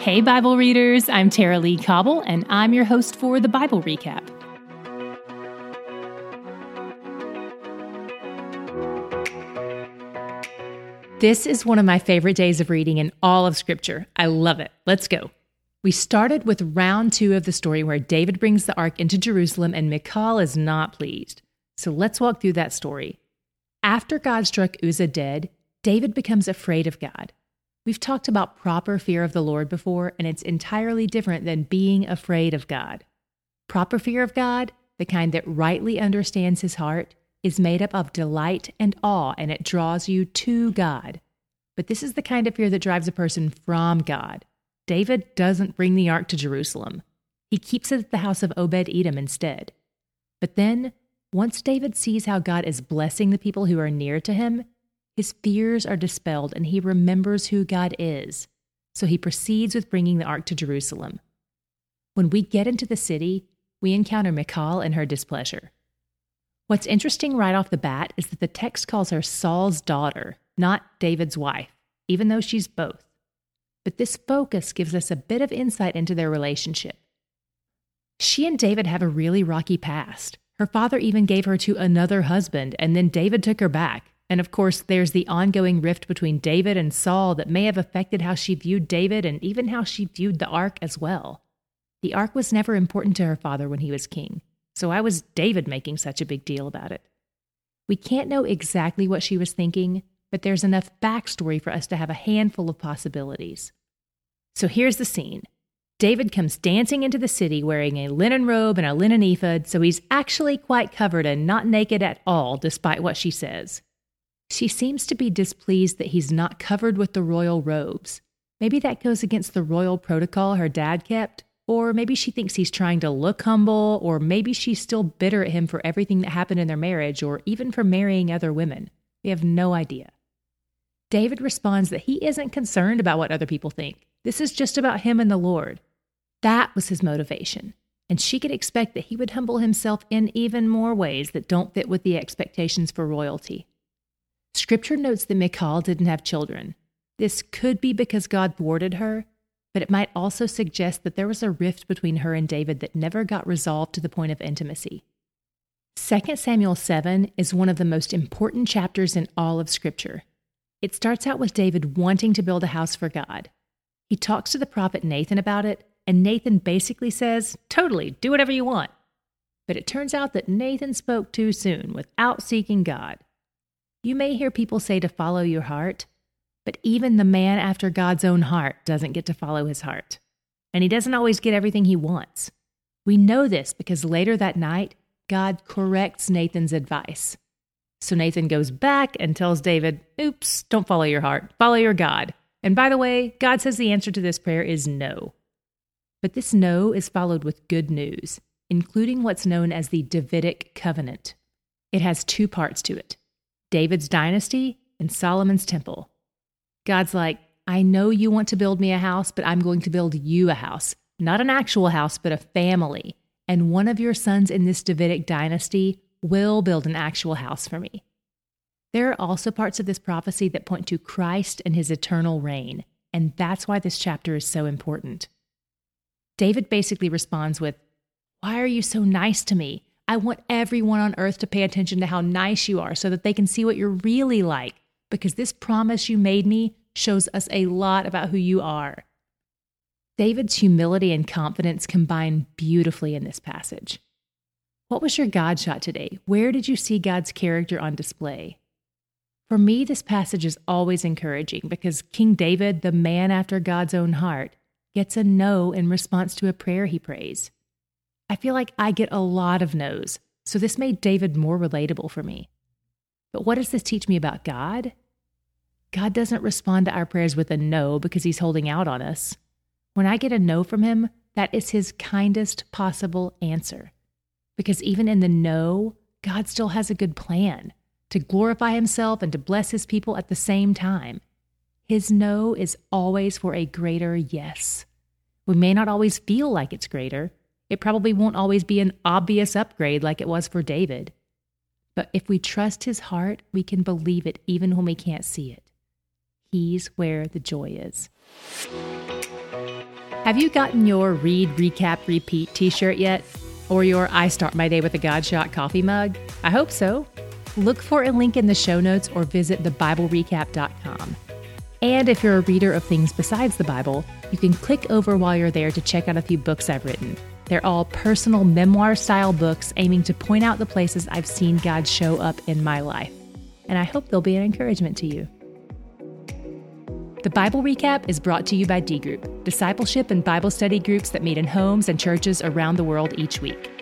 Hey, Bible readers, I'm Tara Lee Cobble, and I'm your host for the Bible Recap. This is one of my favorite days of reading in all of Scripture. I love it. Let's go. We started with round 2 of the story where David brings the ark into Jerusalem and Michal is not pleased. So let's walk through that story. After God struck Uzzah dead, David becomes afraid of God. We've talked about proper fear of the Lord before, and it's entirely different than being afraid of God. Proper fear of God, the kind that rightly understands his heart, is made up of delight and awe, and it draws you to God. But this is the kind of fear that drives a person from God. David doesn't bring the ark to Jerusalem. He keeps it at the house of Obed-Edom instead. But then, once David sees how God is blessing the people who are near to him, his fears are dispelled and he remembers who God is. So he proceeds with bringing the ark to Jerusalem. When we get into the city, we encounter Michal and her displeasure. What's interesting right off the bat is that the text calls her Saul's daughter, not David's wife, even though she's both. But this focus gives us a bit of insight into their relationship. She and David have a really rocky past. Her father even gave her to another husband, and then David took her back. And of course, there's the ongoing rift between David and Saul that may have affected how she viewed David and even how she viewed the ark as well. The ark was never important to her father when he was king, so why was David making such a big deal about it? We can't know exactly what she was thinking, but there's enough backstory for us to have a handful of possibilities. So here's the scene. David comes dancing into the city wearing a linen robe and a linen ephod, so he's actually quite covered and not naked at all, despite what she says. She seems to be displeased that he's not covered with the royal robes. Maybe that goes against the royal protocol her dad kept, or maybe she thinks he's trying to look humble, or maybe she's still bitter at him for everything that happened in their marriage, or even for marrying other women. We have no idea. David responds that he isn't concerned about what other people think. This is just about him and the Lord. That was his motivation, and she could expect that he would humble himself in even more ways that don't fit with the expectations for royalty. Scripture notes that Michal didn't have children. This could be because God thwarted her, but it might also suggest that there was a rift between her and David that never got resolved to the point of intimacy. 2 Samuel 7 is one of the most important chapters in all of Scripture. It starts out with David wanting to build a house for God. He talks to the prophet Nathan about it, and Nathan basically says, "Totally, do whatever you want." But it turns out that Nathan spoke too soon without seeking God. You may hear people say to follow your heart, but even the man after God's own heart doesn't get to follow his heart. And he doesn't always get everything he wants. We know this because later that night, God corrects Nathan's advice. So Nathan goes back and tells David, "Oops, don't follow your heart, follow your God." And by the way, God says the answer to this prayer is no. But this no is followed with good news, including what's known as the Davidic covenant. It has 2 parts to it: David's dynasty and Solomon's temple. God's like, "I know you want to build me a house, but I'm going to build you a house. Not an actual house, but a family. And one of your sons in this Davidic dynasty will build an actual house for me." There are also parts of this prophecy that point to Christ and his eternal reign, and that's why this chapter is so important. David basically responds with, "Why are you so nice to me? I want everyone on earth to pay attention to how nice you are so that they can see what you're really like, because this promise you made me shows us a lot about who you are." David's humility and confidence combine beautifully in this passage. What was your God shot today? Where did you see God's character on display? For me, this passage is always encouraging because King David, the man after God's own heart, gets a no in response to a prayer he prays. I feel like I get a lot of no's, so this made David more relatable for me. But what does this teach me about God? God doesn't respond to our prayers with a no because he's holding out on us. When I get a no from him, that is his kindest possible answer. Because even in the no, God still has a good plan to glorify himself and to bless his people at the same time. His no is always for a greater yes. We may not always feel like it's greater. It probably won't always be an obvious upgrade like it was for David. But if we trust his heart, we can believe it even when we can't see it. He's where the joy is. Have you gotten your Read, Recap, Repeat t-shirt yet? Or your I Start My Day with a God Shot coffee mug? I hope so. Look for a link in the show notes or visit thebiblerecap.com. And if you're a reader of things besides the Bible, you can click over while you're there to check out a few books I've written. They're all personal memoir-style books aiming to point out the places I've seen God show up in my life. And I hope they'll be an encouragement to you. The Bible Recap is brought to you by D Group, discipleship and Bible study groups that meet in homes and churches around the world each week.